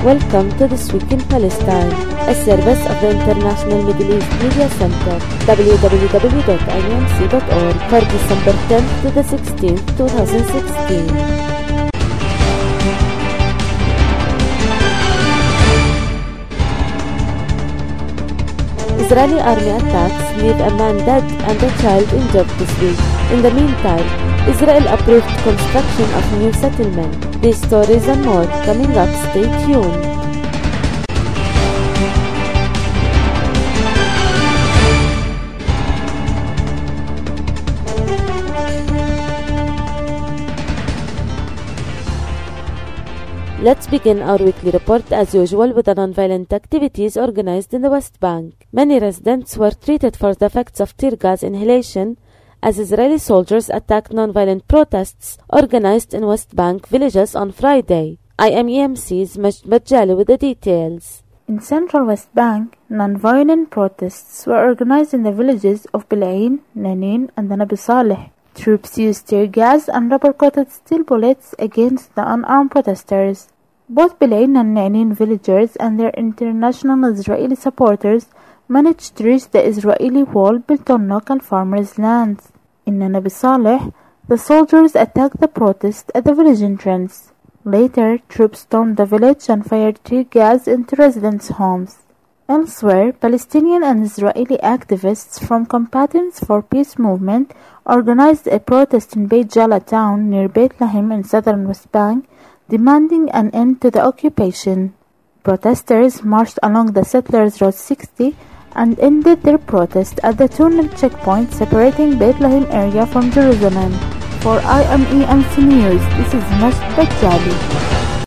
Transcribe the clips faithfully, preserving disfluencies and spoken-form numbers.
Welcome to This Week in Palestine, a service of the International Middle East Media Center, w w w dot i m c dot org, for December tenth to the sixteenth, twenty sixteen. Israeli army attacks leave a man dead and a child injured this week. In the meantime, Israel approved construction of new settlement. These stories and more coming up. Stay tuned. Let's begin our weekly report as usual with the non-violent activities organized in the West Bank. Many residents were treated for the effects of tear gas inhalation as Israeli soldiers attacked non-violent protests organized in West Bank villages on Friday. I M E M C's Majd Bajali with the details. In central West Bank, non-violent protests were organized in the villages of Bilain, Nanin, and Nabi Saleh. Troops used tear gas and rubber-coated steel bullets against the unarmed protesters. Both Bilain and Nanin villagers and their international Israeli supporters managed to reach the Israeli wall built on local farmers' lands. In Nabi Saleh, the soldiers attacked the protest at the village entrance. Later, troops stormed the village and fired tear gas into residents' homes. Elsewhere, Palestinian and Israeli activists from Combatants for Peace movement organized a protest in Beit Jala town near Beit Lahim in southern West Bank, demanding an end to the occupation. Protesters marched along the Settlers Road sixty and ended their protest at the tunnel checkpoint separating Beit Lahim area from Jerusalem. For I M E M C News, this is Majd Bajali.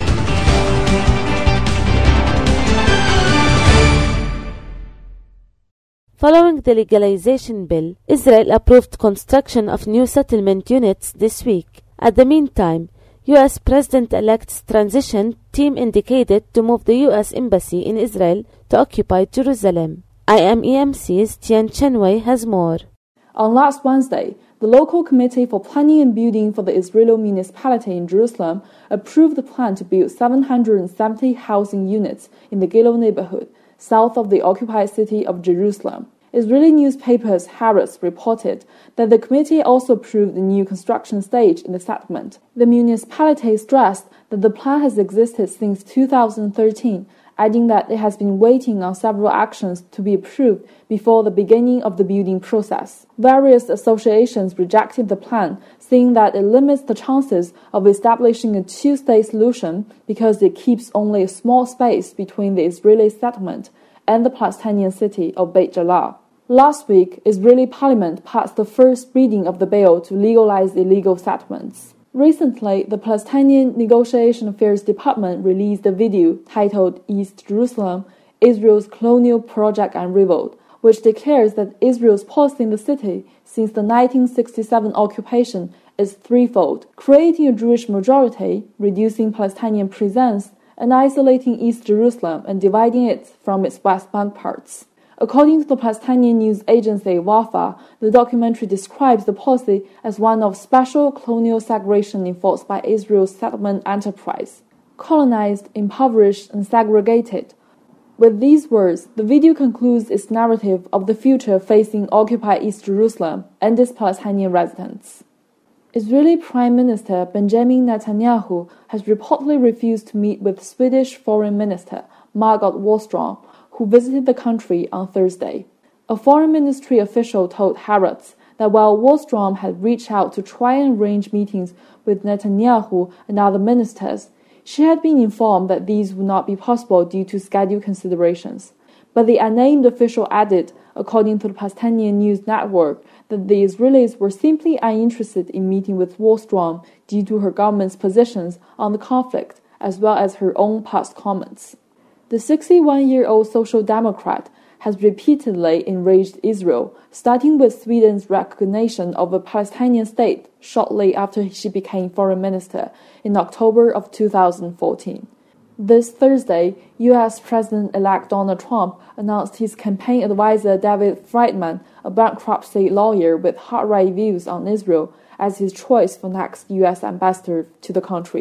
Following the legalization bill, Israel approved construction of new settlement units this week. At the meantime, U S President-elect's transition team indicated to move the U S Embassy in Israel to occupy Jerusalem. I M E M C's Tian Chenwei has more. On last Wednesday, the local committee for planning and building for the Israeli municipality in Jerusalem approved the plan to build seven hundred seventy housing units in the Gilo neighborhood, south of the occupied city of Jerusalem. Israeli newspapers Haaretz reported that the committee also approved the new construction stage in the settlement. The municipality stressed that the plan has existed since two thousand thirteen, adding that it has been waiting on several actions to be approved before the beginning of the building process. Various associations rejected the plan, saying that it limits the chances of establishing a two-state solution because it keeps only a small space between the Israeli settlement and the Palestinian city of Beit Jala. Last week, Israeli parliament passed the first reading of the bill to legalize illegal settlements. Recently, the Palestinian Negotiation Affairs Department released a video titled East Jerusalem, Israel's Colonial Project and Revolt, which declares that Israel's policy in the city since the nineteen sixty-seven occupation is threefold: creating a Jewish majority, reducing Palestinian presence, and isolating East Jerusalem and dividing it from its West Bank parts. According to the Palestinian news agency Wafa, the documentary describes the policy as one of special colonial segregation enforced by Israel's settlement enterprise. Colonized, impoverished, and segregated. With these words, the video concludes its narrative of the future facing occupied East Jerusalem and its Palestinian residents. Israeli Prime Minister Benjamin Netanyahu has reportedly refused to meet with Swedish Foreign Minister Margot Wallström, who visited the country on Thursday. A foreign ministry official told Haaretz that while Wallström had reached out to try and arrange meetings with Netanyahu and other ministers, she had been informed that these would not be possible due to schedule considerations. But the unnamed official added, according to the Palestinian news network, that the Israelis were simply uninterested in meeting with Wallström due to her government's positions on the conflict, as well as her own past comments. The sixty-one-year-old Social Democrat has repeatedly enraged Israel, starting with Sweden's recognition of a Palestinian state shortly after she became foreign minister in October of two thousand fourteen. This Thursday, U S President-elect Donald Trump announced his campaign advisor David Friedman, a bankruptcy lawyer with hard-right views on Israel, as his choice for next U S ambassador to the country.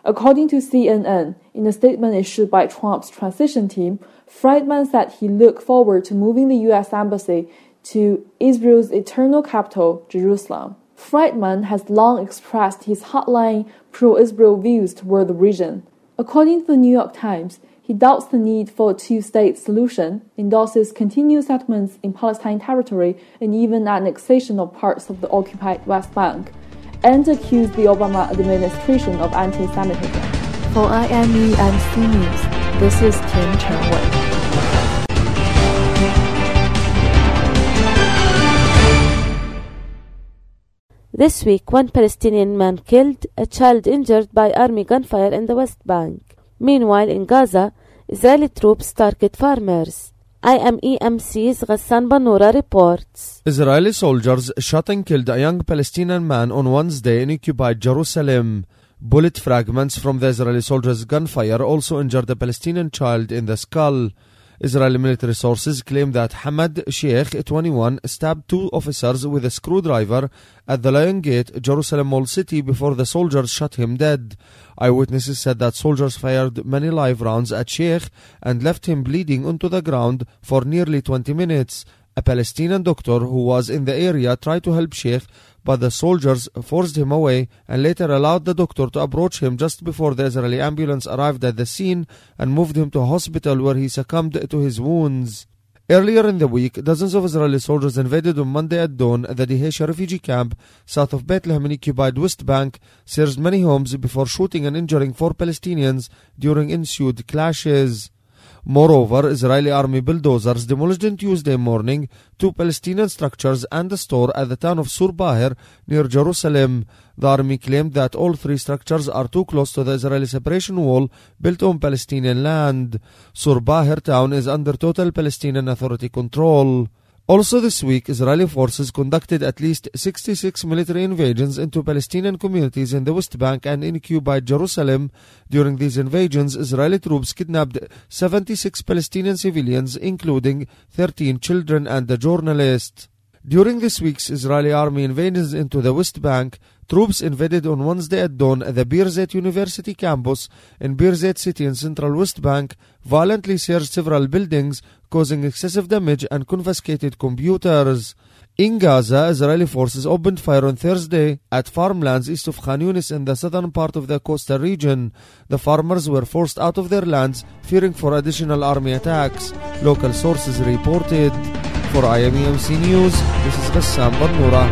According to C N N, in a statement issued by Trump's transition team, Friedman said he looked forward to moving the U S embassy to Israel's eternal capital, Jerusalem. Friedman has long expressed his hardline pro-Israel views toward the region. According to the New York Times, he doubts the need for a two-state solution, endorses continued settlements in Palestine territory and even annexation of parts of the occupied West Bank, and accused the Obama administration of anti-Semitism. For I M E M C News, this is Tian Chenwei. This week, one Palestinian man killed, a child injured by army gunfire in the West Bank. Meanwhile, in Gaza, Israeli troops target farmers. I M E M C's Ghassan Bannoura reports. Israeli soldiers shot and killed a young Palestinian man on Wednesday in occupied Jerusalem. Bullet fragments from the Israeli soldiers' gunfire also injured a Palestinian child in the skull. Israeli military sources claim that Hamad Sheikh, twenty-one, stabbed two officers with a screwdriver at the Lion Gate, Jerusalem Mall City, before the soldiers shot him dead. Eyewitnesses said that soldiers fired many live rounds at Sheikh and left him bleeding onto the ground for nearly twenty minutes. A Palestinian doctor who was in the area tried to help Sheikh, but the soldiers forced him away and later allowed the doctor to approach him just before the Israeli ambulance arrived at the scene and moved him to a hospital where he succumbed to his wounds. Earlier in the week, dozens of Israeli soldiers invaded on Monday at dawn the Dheisheh refugee camp south of Bethlehem in occupied West Bank, searched many homes before shooting and injuring four Palestinians during ensued clashes. Moreover, Israeli army bulldozers demolished on Tuesday morning two Palestinian structures and a store at the town of Sur Baher near Jerusalem. The army claimed that all three structures are too close to the Israeli separation wall built on Palestinian land. Sur Baher town is under total Palestinian Authority control. Also this week, Israeli forces conducted at least sixty-six military invasions into Palestinian communities in the West Bank and in occupied Jerusalem. During these invasions, Israeli troops kidnapped seventy-six Palestinian civilians, including thirteen children and a journalist. During this week's Israeli army invasions into the West Bank, troops invaded on Wednesday at dawn the Birzeit University campus in Birzeit City in central West Bank, violently searched several buildings, causing excessive damage and confiscated computers. In Gaza, Israeli forces opened fire on Thursday at farmlands east of Khan Yunis in the southern part of the coastal region. The farmers were forced out of their lands, fearing for additional army attacks, local sources reported. For I M E M C News, this is Ghassan Bannoura.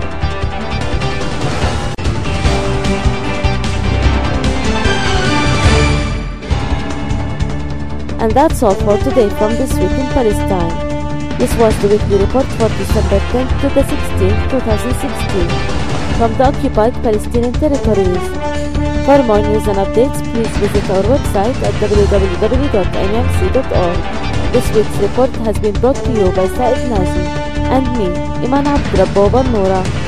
And that's all for today from This Week in Palestine. This was the weekly report for December tenth to the sixteenth, twenty sixteen, from the occupied Palestinian territories. For more news and updates, please visit our website at w w w dot i m c dot org. This week's report has been brought to you by Said Naji and me, Iman Abdrabbo Bannoura.